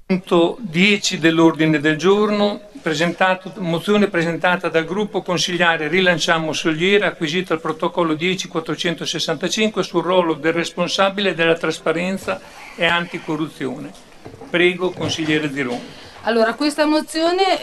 Punto 10 dell'ordine del giorno, mozione presentata dal gruppo consigliare Rilanciamo Soliera, acquisita al protocollo 10.465 sul ruolo del responsabile della trasparenza e anticorruzione. Prego, consigliere Zironi. Allora, questa mozione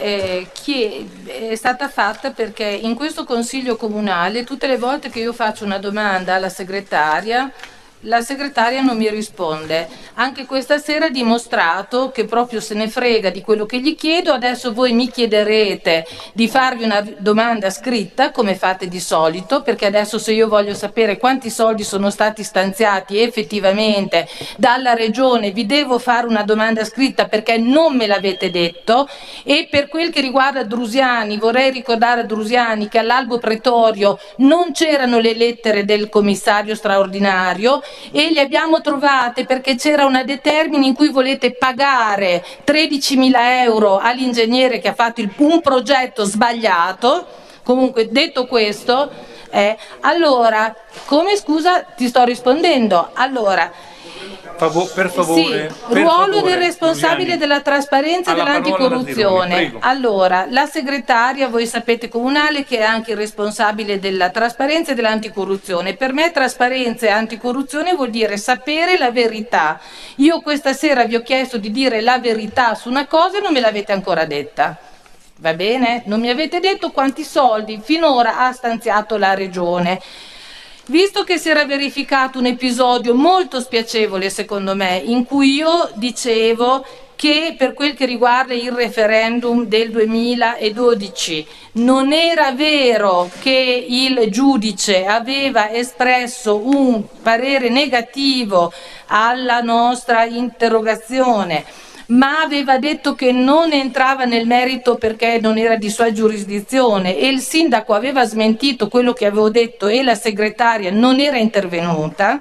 è stata fatta perché in questo Consiglio Comunale tutte le volte che io faccio una domanda alla segretaria, la segretaria non mi risponde. Anche questa sera ha dimostrato che proprio se ne frega di quello che gli chiedo. Adesso voi mi chiederete di farvi una domanda scritta, come fate di solito, perché adesso se io voglio sapere quanti soldi sono stati stanziati effettivamente dalla Regione, vi devo fare una domanda scritta perché non me l'avete detto. E per quel che riguarda Drusiani, vorrei ricordare a Drusiani che all'albo pretorio non c'erano le lettere del commissario straordinario e le abbiamo trovate perché c'era una determina in cui volete pagare 13.000 euro all'ingegnere che ha fatto un progetto sbagliato. Comunque, detto questo, allora, come scusa, ti sto rispondendo. Allora, Per favore, sì, ruolo del responsabile Luciani, della trasparenza ha e la parola la Zironi, dell'anticorruzione. prego. Allora, la segretaria, voi sapete, comunale, che è anche il responsabile della trasparenza e dell'anticorruzione. Per me trasparenza e anticorruzione vuol dire sapere la verità. Io questa sera vi ho chiesto di dire la verità su una cosa e non me l'avete ancora detta. Va bene? Non mi avete detto quanti soldi finora ha stanziato la Regione. Visto che si era verificato un episodio molto spiacevole, secondo me, in cui io dicevo che per quel che riguarda il referendum del 2012 non era vero che il giudice aveva espresso un parere negativo alla nostra interrogazione, ma aveva detto che non entrava nel merito perché non era di sua giurisdizione, e il sindaco aveva smentito quello che avevo detto e la segretaria non era intervenuta.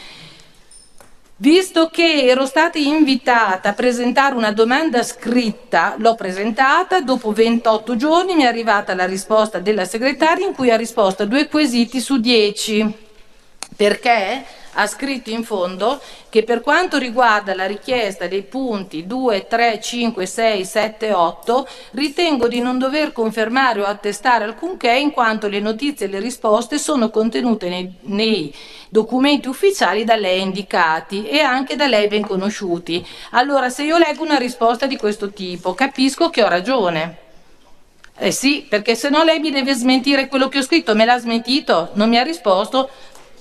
Visto che ero stata invitata a presentare una domanda scritta, l'ho presentata, dopo 28 giorni mi è arrivata la risposta della segretaria in cui ha risposto a 2 quesiti su 10, perché ha scritto in fondo che per quanto riguarda la richiesta dei punti 2, 3, 5, 6, 7, 8, ritengo di non dover confermare o attestare alcunché in quanto le notizie e le risposte sono contenute nei documenti ufficiali da lei indicati e anche da lei ben conosciuti. Allora, se io leggo una risposta di questo tipo, capisco che ho ragione. Eh sì, perché se no lei mi deve smentire quello che ho scritto. Me l'ha smentito? Non mi ha risposto?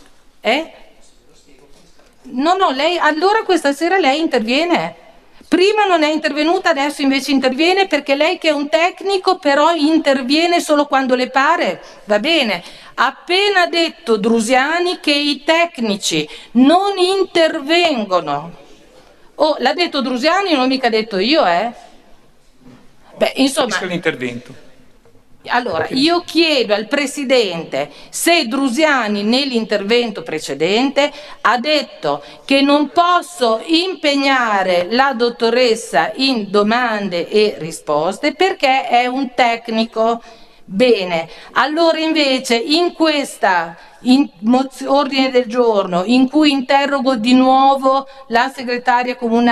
No, no, lei allora questa sera lei interviene. Prima non è intervenuta, adesso invece interviene perché lei che è un tecnico però interviene solo quando le pare. Va bene. Ha appena detto Drusiani che i tecnici non intervengono. Oh, l'ha detto Drusiani, non l'ho mica detto io, eh? Beh, insomma, Finisca l'intervento. allora, io chiedo al Presidente se Drusiani nell'intervento precedente ha detto che non posso impegnare la dottoressa in domande e risposte perché è un tecnico. Bene, allora invece in questa ordine del giorno in cui interrogo di nuovo la segretaria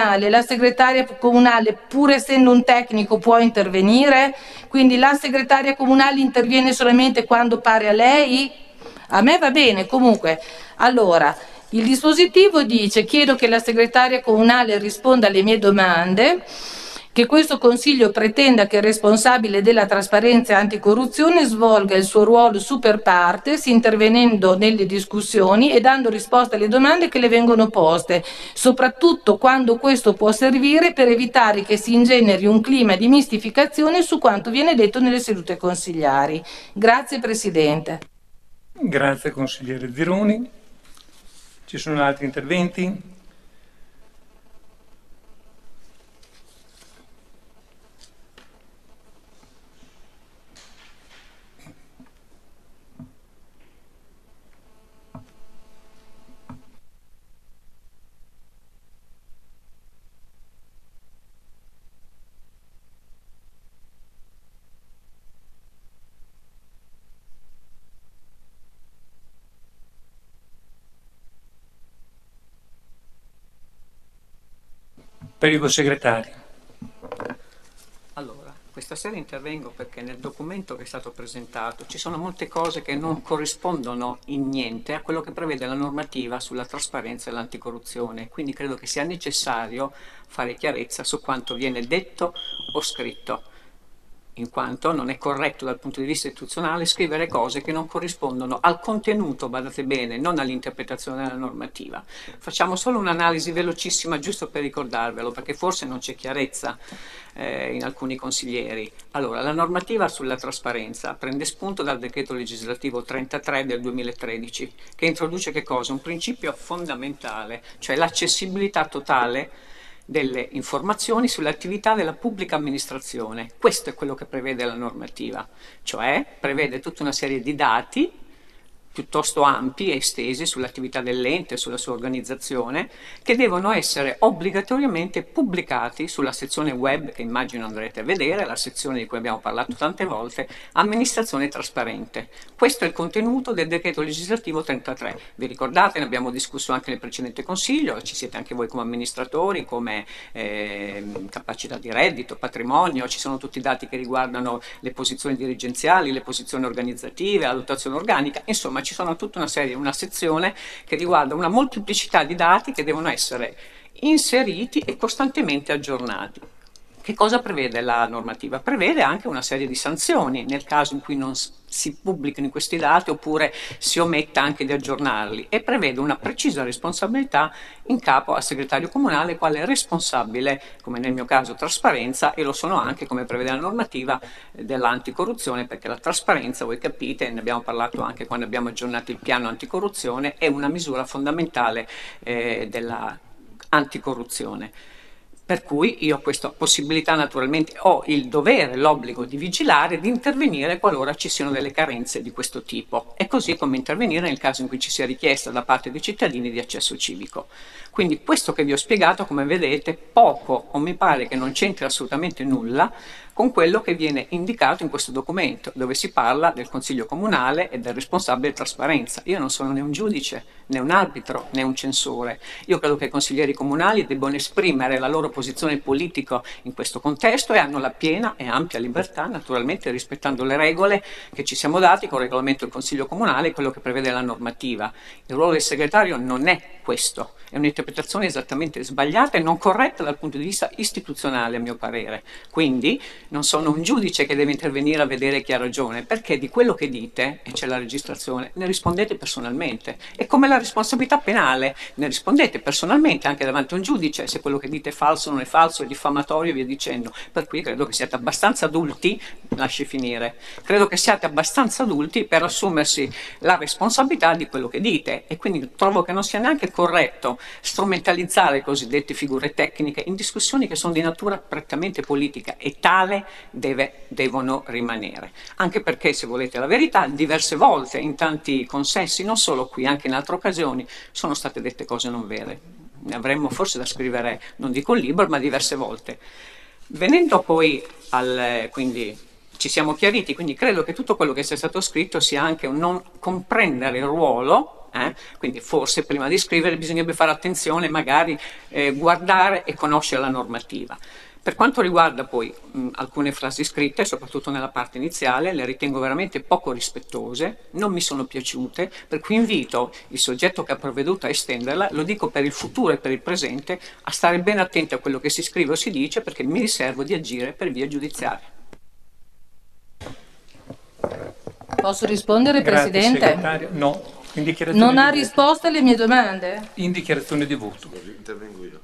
comunale pur essendo un tecnico può intervenire, quindi la segretaria comunale interviene solamente quando pare a lei? A me va bene, comunque. Allora, il dispositivo dice: chiedo che la segretaria comunale risponda alle mie domande, che questo Consiglio pretenda che il responsabile della trasparenza e anticorruzione svolga il suo ruolo super partes, intervenendo nelle discussioni e dando risposta alle domande che le vengono poste, soprattutto quando questo può servire per evitare che si ingeneri un clima di mistificazione su quanto viene detto nelle sedute consigliari. Grazie Presidente. Grazie, consigliere Zironi. Ci sono altri interventi? Prego, segretario. Questa sera intervengo perché nel documento che è stato presentato ci sono molte cose che non corrispondono in niente a quello che prevede la normativa sulla trasparenza e l'anticorruzione, quindi credo che sia necessario fare chiarezza su quanto viene detto o scritto, in quanto non è corretto dal punto di vista istituzionale scrivere cose che non corrispondono al contenuto, badate bene, non all'interpretazione della normativa. Facciamo solo un'analisi velocissima giusto per ricordarvelo, perché forse non c'è chiarezza in alcuni consiglieri. Allora, la normativa sulla trasparenza prende spunto dal decreto legislativo 33 del 2013, che introduce che cosa? Un principio fondamentale, cioè l'accessibilità totale delle informazioni sulle attività della pubblica amministrazione. Questo è quello che prevede la normativa, cioè prevede tutta una serie di dati piuttosto ampi e estesi sull'attività dell'ente, sulla sua organizzazione, che devono essere obbligatoriamente pubblicati sulla sezione web, che immagino andrete a vedere, la sezione di cui abbiamo parlato tante volte, amministrazione trasparente. Questo è il contenuto del decreto legislativo 33. Vi ricordate, ne abbiamo discusso anche nel precedente consiglio, ci siete anche voi come amministratori, come capacità di reddito, patrimonio, ci sono tutti i dati che riguardano le posizioni dirigenziali, le posizioni organizzative, la dotazione organica, insomma ci sono tutta una sezione che riguarda una molteplicità di dati che devono essere inseriti e costantemente aggiornati. Che cosa prevede la normativa? Prevede anche una serie di sanzioni nel caso in cui non si pubblichino questi dati oppure si ometta anche di aggiornarli, e prevede una precisa responsabilità in capo al segretario comunale quale responsabile, come nel mio caso trasparenza, e lo sono anche, come prevede la normativa, dell'anticorruzione, perché la trasparenza, voi capite, ne abbiamo parlato anche quando abbiamo aggiornato il piano anticorruzione, è una misura fondamentale della anticorruzione. Per cui io ho questa possibilità, naturalmente ho il dovere, l'obbligo di vigilare, di intervenire qualora ci siano delle carenze di questo tipo, e così come intervenire nel caso in cui ci sia richiesta da parte dei cittadini di accesso civico. Quindi questo che vi ho spiegato, come vedete, poco o mi pare che non c'entri assolutamente nulla con quello che viene indicato in questo documento, dove si parla del Consiglio Comunale e del responsabile trasparenza. Io non sono né un giudice, né un arbitro, né un censore. Io credo che i consiglieri comunali debbano esprimere la loro posizione politica in questo contesto e hanno la piena e ampia libertà, naturalmente rispettando le regole che ci siamo dati con il regolamento del Consiglio Comunale e quello che prevede la normativa. Il ruolo del segretario non è questo, è un'interpretazione esattamente sbagliata e non corretta dal punto di vista istituzionale, a mio parere. Quindi non sono un giudice che deve intervenire a vedere chi ha ragione, perché di quello che dite, e c'è la registrazione, ne rispondete personalmente. E come la responsabilità penale, ne rispondete personalmente anche davanti a un giudice, se quello che dite è falso, non è falso, è diffamatorio e via dicendo. Per cui credo che siate abbastanza adulti, lasci finire, credo che siate abbastanza adulti per assumersi la responsabilità di quello che dite, e quindi trovo che non sia neanche corretto strumentalizzare cosiddette figure tecniche in discussioni che sono di natura prettamente politica, e tale devono rimanere. Anche perché, se volete la verità, diverse volte in tanti consessi, non solo qui, anche in altre occasioni, sono state dette cose non vere. Ne avremmo forse da scrivere, non dico un libro, ma diverse volte. Venendo poi quindi ci siamo chiariti, quindi credo che tutto quello che sia stato scritto sia anche un non comprendere il ruolo. Quindi forse prima di scrivere bisognerebbe fare attenzione, magari guardare e conoscere la normativa. Per quanto riguarda poi alcune frasi scritte, soprattutto nella parte iniziale, le ritengo veramente poco rispettose, non mi sono piaciute, per cui invito il soggetto che ha provveduto a estenderla, lo dico per il futuro e per il presente, a stare ben attenti a quello che si scrive o si dice, perché mi riservo di agire per via giudiziaria. Posso rispondere, Grazie, Presidente? segretario. No. Non ha risposto alle mie domande? In dichiarazione di voto. Intervengo io.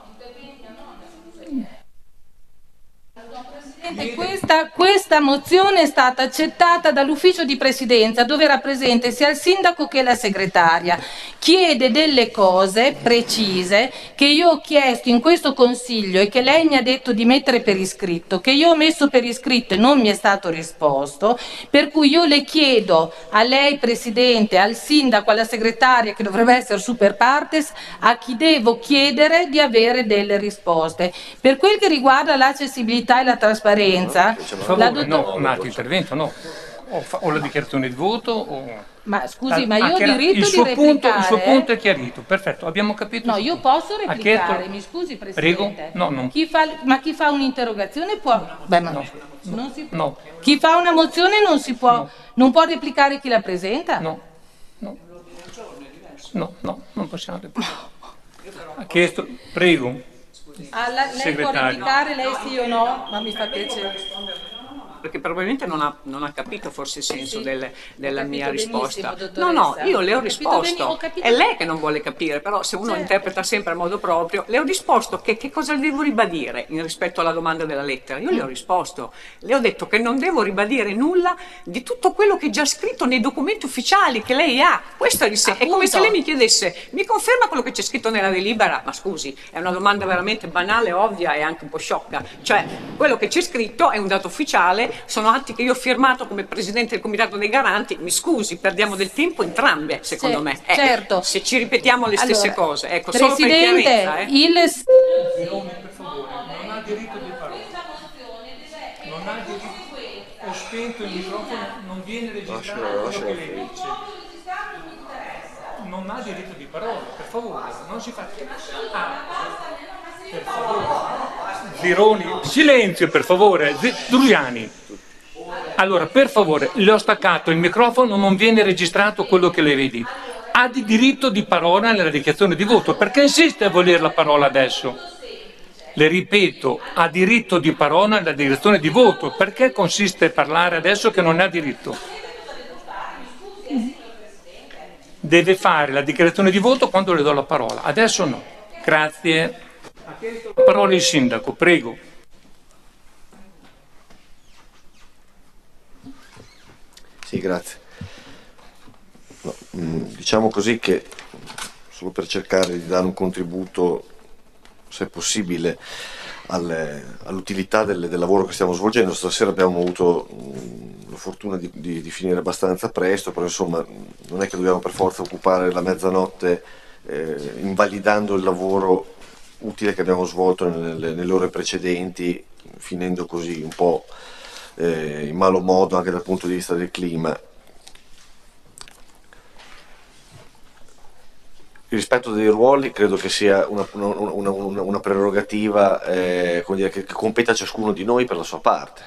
Questa mozione è stata accettata dall'ufficio di presidenza, dove era presente sia il sindaco che la segretaria. Chiede delle cose precise che io ho chiesto in questo consiglio e che lei mi ha detto di mettere per iscritto, che io ho messo per iscritto e non mi è stato risposto, per cui io le chiedo a lei Presidente, al sindaco, alla segretaria, che dovrebbe essere super partes, a chi devo chiedere di avere delle risposte. Per quel che riguarda l'accessibilità e la trasparenza, Per favore, no, un altro intervento, no. O la dichiarazione di voto o... Ma scusi, ma io ho diritto il suo di punto, replicare? il suo punto è chiarito, perfetto, abbiamo capito. No, il suo io punto. posso Ha replicare, chiesto- mi scusi Presidente. Prego? No, no. Chi fa un'interrogazione può... Beh, ma non si può. No. Chi fa una mozione non si può... No. Non può replicare chi la presenta? No, no. No, non possiamo replicare. Ha chiesto, prego. Ah, lei può Segretario. replicare, lei sì o no? Ma mi fa piacere. Perché probabilmente non ha capito forse il senso Sì, della ho mia capito risposta. benissimo, No, dottoressa. io le ho Ho capito risposto. ho capito- È lei che non vuole capire, però se uno Certo. interpreta sempre a modo proprio, le ho risposto che cosa devo ribadire in rispetto alla domanda della lettera. Io le ho risposto. Le ho detto che non devo ribadire nulla di tutto quello che è già scritto nei documenti ufficiali che lei ha. Questo è è come se lei mi chiedesse, mi conferma quello che c'è scritto nella delibera? Ma scusi, è una domanda veramente banale, ovvia e anche un po' sciocca. Cioè, quello che c'è scritto è un dato ufficiale, sono atti che io ho firmato come Presidente del Comitato dei Garanti. Mi scusi, perdiamo del tempo entrambe, secondo me. Certo. Se ci ripetiamo le stesse Allora, cose. Ecco, solo per Presidente, chiarezza. Zironi, per favore, non ha diritto di parola. Non ha diritto. Ho spento il microfono, non viene registrato quello che lei dice. Non ha diritto di parola, per favore, non si fa. Per favore. Zironi, silenzio per favore. Drugliani. Allora, per favore, le ho staccato il microfono, non viene registrato quello che lei vedi. Ha di diritto di parola nella dichiarazione di voto. Perché insiste a voler la parola adesso? Le ripeto, ha diritto di parola nella dichiarazione di voto. Perché consiste a parlare adesso che non ne ha diritto? Deve fare la dichiarazione di voto quando le do la parola. Adesso no. Grazie. Ha chiesto la parola il sindaco, prego. Sì, grazie. No, diciamo così che, solo per cercare di dare un contributo, se possibile, all'utilità del lavoro che stiamo svolgendo. Stasera abbiamo avuto la fortuna di finire abbastanza presto, però insomma non è che dobbiamo per forza occupare la mezzanotte invalidando il lavoro utile che abbiamo svolto nelle ore precedenti, finendo così un po' in malo modo anche dal punto di vista del clima. Il rispetto dei ruoli credo che sia una prerogativa come dire, che compete a ciascuno di noi per la sua parte.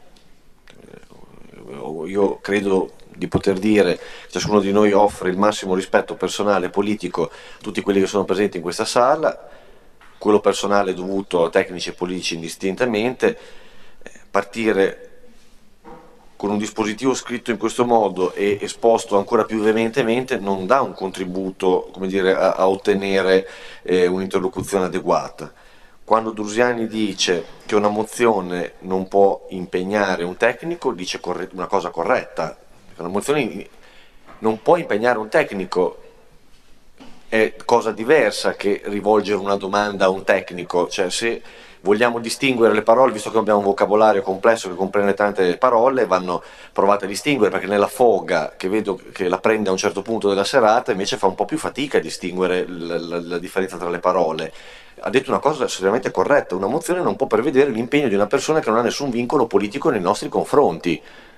Io credo di poter dire che ciascuno di noi offre il massimo rispetto personale e politico a tutti quelli che sono presenti in questa sala, quello personale dovuto a tecnici e politici indistintamente. Partire con un dispositivo scritto in questo modo e esposto ancora più veementemente non dà un contributo, come dire, a ottenere un'interlocuzione adeguata. Quando Drusiani dice che una mozione non può impegnare un tecnico, dice una cosa corretta. Una mozione non può impegnare un tecnico, è cosa diversa che rivolgere una domanda a un tecnico. Cioè, se vogliamo distinguere le parole, visto che abbiamo un vocabolario complesso che comprende tante parole, vanno provate a distinguere, perché nella foga che vedo che la prende a un certo punto della serata invece fa un po' più fatica a distinguere la differenza tra le parole. Ha detto una cosa assolutamente corretta: una mozione non può prevedere l'impegno di una persona che non ha nessun vincolo politico nei nostri confronti.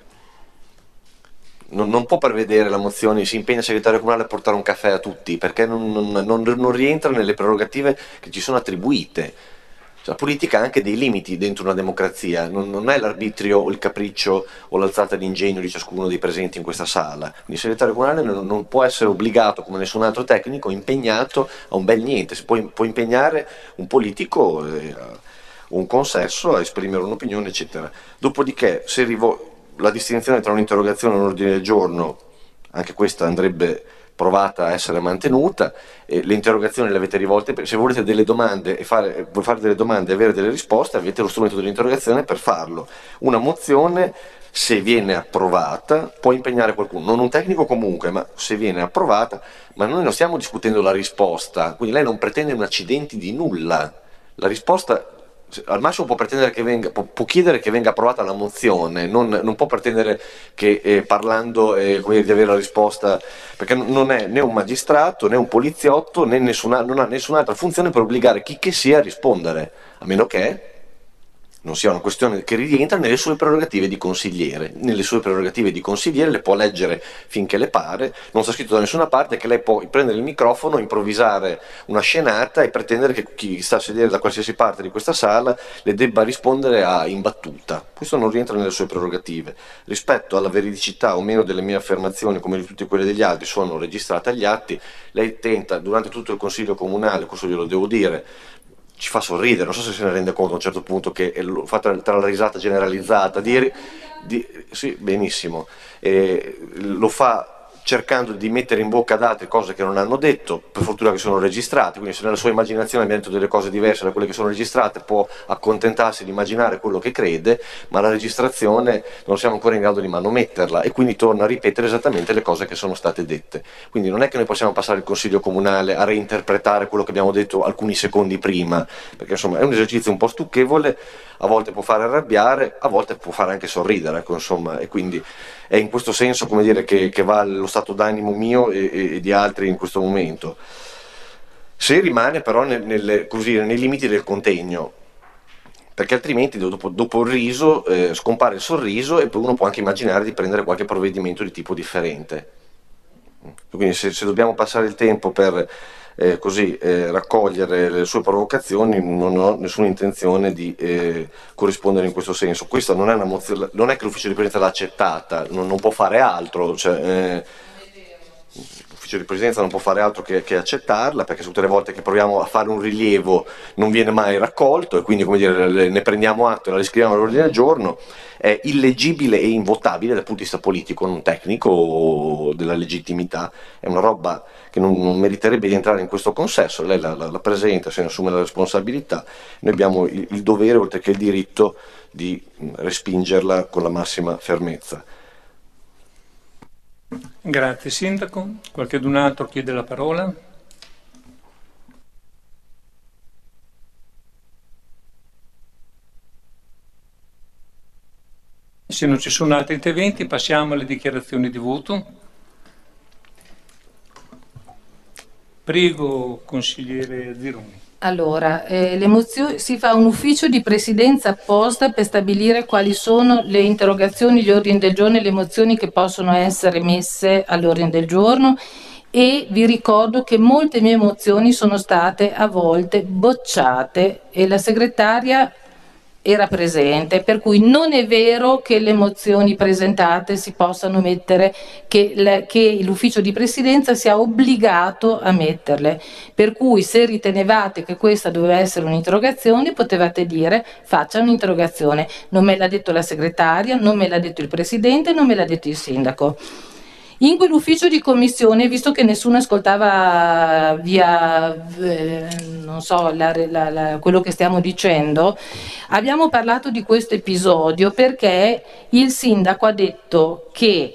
Non può prevedere la mozione, si impegna il segretario comunale a portare un caffè a tutti, perché non rientra nelle prerogative che ci sono attribuite. Cioè, la politica ha anche dei limiti dentro una democrazia, non è l'arbitrio o il capriccio o l'alzata d'ingegno di ciascuno dei presenti in questa sala. Quindi il segretario comunale non può essere obbligato, come nessun altro tecnico, impegnato a un bel niente. Può impegnare un politico o un consesso a esprimere un'opinione, eccetera. Dopodiché, la distinzione tra un'interrogazione e un ordine del giorno, anche questa andrebbe provata a essere mantenuta. Le interrogazioni le avete rivolte, se volete delle domande e fare delle domande e avere delle risposte, avete lo strumento dell'interrogazione per farlo. Una mozione, se viene approvata, può impegnare qualcuno, non un tecnico comunque, ma se viene approvata. Ma noi non stiamo discutendo la risposta, quindi lei non pretende un accidenti di nulla. La risposta al massimo può pretendere che può chiedere che venga approvata la mozione, non può pretendere che parlando come di avere la risposta, perché non è né un magistrato né un poliziotto non ha nessun'altra funzione per obbligare chi che sia a rispondere, a meno che non sia una questione che rientra nelle sue prerogative di consigliere. Nelle sue prerogative di consigliere le può leggere finché le pare, non sta scritto da nessuna parte che lei può prendere il microfono, improvvisare una scenata e pretendere che chi sta a sedere da qualsiasi parte di questa sala le debba rispondere in battuta. Questo non rientra nelle sue prerogative. Rispetto alla veridicità o meno delle mie affermazioni, come di tutte quelle degli altri, sono registrate agli atti. Lei tenta durante tutto il Consiglio Comunale, questo glielo devo dire, ci fa sorridere, non so se se ne rende conto a un certo punto che lo fa tra la risata generalizzata, sì, benissimo, lo fa cercando di mettere in bocca ad altri cose che non hanno detto, per fortuna che sono registrate, quindi se nella sua immaginazione abbia detto delle cose diverse da quelle che sono registrate può accontentarsi di immaginare quello che crede, ma la registrazione non siamo ancora in grado di manometterla e quindi torna a ripetere esattamente le cose che sono state dette. Quindi non è che noi possiamo passare il Consiglio Comunale a reinterpretare quello che abbiamo detto alcuni secondi prima, perché insomma è un esercizio un po' stucchevole, a volte può fare arrabbiare, a volte può fare anche sorridere, ecco, insomma, e quindi è in questo senso, come dire, che va lo stato d'animo mio e di altri in questo momento. Se rimane però nei limiti del contegno, perché altrimenti dopo il riso scompare il sorriso e poi uno può anche immaginare di prendere qualche provvedimento di tipo differente. Quindi se dobbiamo passare il tempo per raccogliere le sue provocazioni, non ho nessuna intenzione di corrispondere in questo senso. Questa non è una mozione, non è che l'ufficio di presidenza l'ha accettata, non può fare altro, l'ufficio di presidenza non può fare altro che accettarla, perché tutte le volte che proviamo a fare un rilievo non viene mai raccolto e quindi, come dire, ne prendiamo atto e la riscriviamo all'ordine del giorno. È illeggibile e invotabile dal punto di vista politico, non tecnico o della legittimità, è una roba che non meriterebbe di entrare in questo consesso. Lei la presenta, se ne assume la responsabilità, noi abbiamo il dovere oltre che il diritto di respingerla con la massima fermezza. Grazie Sindaco. Qualcun altro chiede la parola? Se non ci sono altri interventi passiamo alle dichiarazioni di voto. Prego, consigliere Zironi. Allora, si fa un ufficio di presidenza apposta per stabilire quali sono le interrogazioni, gli ordini del giorno e le mozioni che possono essere messe all'ordine del giorno, e vi ricordo che molte mie mozioni sono state a volte bocciate e la segretaria era presente, per cui non è vero che le mozioni presentate si possano mettere, che l'ufficio di presidenza sia obbligato a metterle, per cui se ritenevate che questa doveva essere un'interrogazione potevate dire faccia un'interrogazione. Non me l'ha detto la segretaria, non me l'ha detto il presidente, non me l'ha detto il sindaco. In quell'ufficio di commissione, visto che nessuno ascoltava non so, quello che stiamo dicendo, abbiamo parlato di questo episodio perché il sindaco ha detto che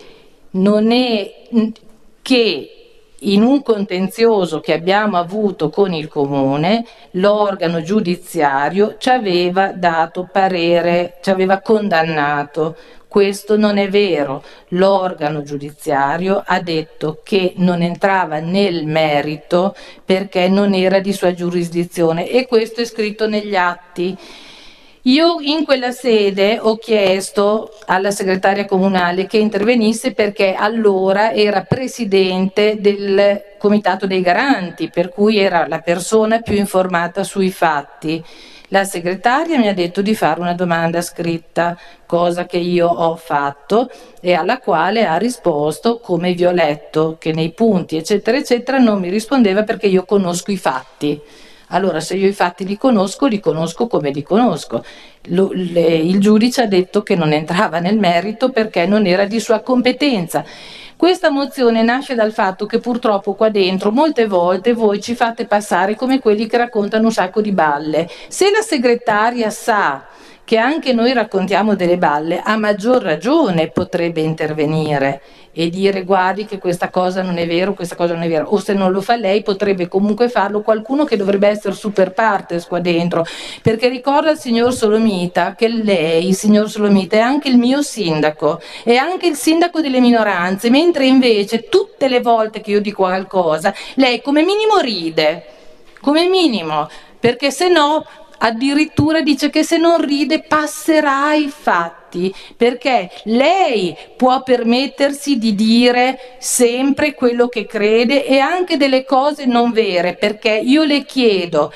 in un contenzioso che abbiamo avuto con il comune, l'organo giudiziario ci aveva dato parere, ci aveva condannato. Questo non è vero. L'organo giudiziario ha detto che non entrava nel merito perché non era di sua giurisdizione e questo è scritto negli atti. Io in quella sede ho chiesto alla segretaria comunale che intervenisse perché allora era presidente del Comitato dei Garanti, per cui era la persona più informata sui fatti. La segretaria mi ha detto di fare una domanda scritta, cosa che io ho fatto e alla quale ha risposto come vi ho letto, che nei punti eccetera eccetera non mi rispondeva perché io conosco i fatti. Allora se io i fatti li conosco come li conosco. Il giudice ha detto che non entrava nel merito perché non era di sua competenza. Questa mozione nasce dal fatto che purtroppo qua dentro molte volte voi ci fate passare come quelli che raccontano un sacco di balle. Se la segretaria sa che anche noi raccontiamo delle balle, a maggior ragione potrebbe intervenire e dire guardi che questa cosa non è vero, questa cosa non è vera, o se non lo fa lei potrebbe comunque farlo qualcuno che dovrebbe essere super partes qua dentro, perché ricorda al signor Solomita che lei, signor Solomita, è anche il mio sindaco, è anche il sindaco delle minoranze, mentre invece tutte le volte che io dico qualcosa lei come minimo ride, come minimo, perché se no addirittura dice che se non ride passerà ai fatti, perché lei può permettersi di dire sempre quello che crede e anche delle cose non vere, perché io le chiedo.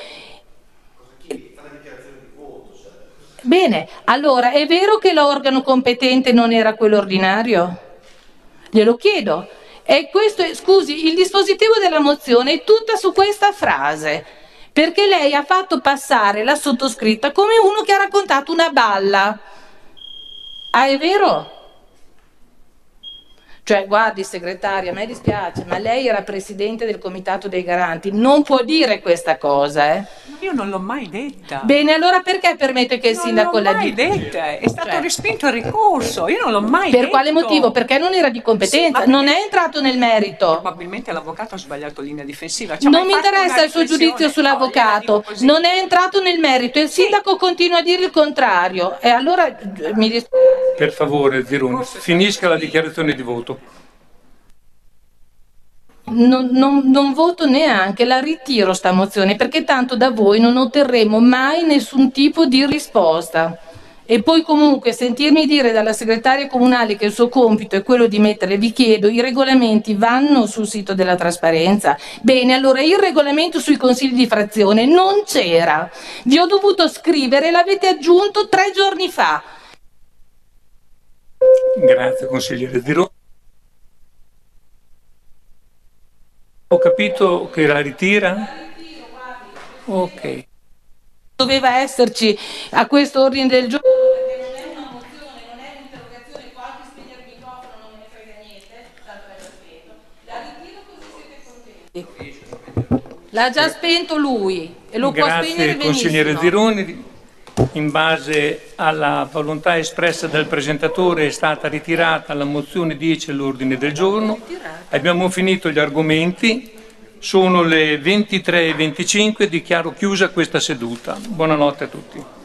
Bene, allora è vero che l'organo competente non era quello ordinario? Glielo chiedo. E questo scusi, il dispositivo della mozione è tutta su questa frase, perché lei ha fatto passare la sottoscritta come uno che ha raccontato una balla. Ah, è vero? Cioè, guardi segretaria, a me dispiace, ma lei era presidente del comitato dei garanti, non può dire questa cosa, eh? Io non l'ho mai detta. Bene, allora perché permette che il sindaco la dica? Non l'ho mai detta, è stato respinto il ricorso, io non l'ho mai detto. Per quale motivo? Perché non era di competenza, Sì, non è entrato nel merito. Probabilmente l'avvocato ha sbagliato linea difensiva. Non mi interessa il suo giudizio sull'avvocato, non è entrato nel merito e il sindaco continua a dire il contrario. E allora mi dispiace. Per favore, Zironi, finisca la dichiarazione di voto. Non voto neanche, la ritiro sta mozione perché tanto da voi non otterremo mai nessun tipo di risposta. E poi comunque sentirmi dire dalla segretaria comunale che il suo compito è quello di mettere, vi chiedo, i regolamenti vanno sul sito della trasparenza? Bene, allora il regolamento sui consigli di frazione non c'era, vi ho dovuto scrivere, l'avete aggiunto 3 giorni fa. Grazie consigliere Zironi. Ho capito che la ritira? Ok. Doveva esserci a questo ordine del giorno perché non è una mozione, non è un'interrogazione, qualche spegne il microfono non me ne frega niente, tanto l'ha già spento. La ritiro così siete contenti. L'ha già spento lui e lo può spegnere benissimo. Grazie consigliere Zironi. In base alla volontà espressa dal presentatore è stata ritirata la mozione 10 all'ordine del giorno. Abbiamo finito gli argomenti, sono le 23:25, dichiaro chiusa questa seduta. Buonanotte a tutti.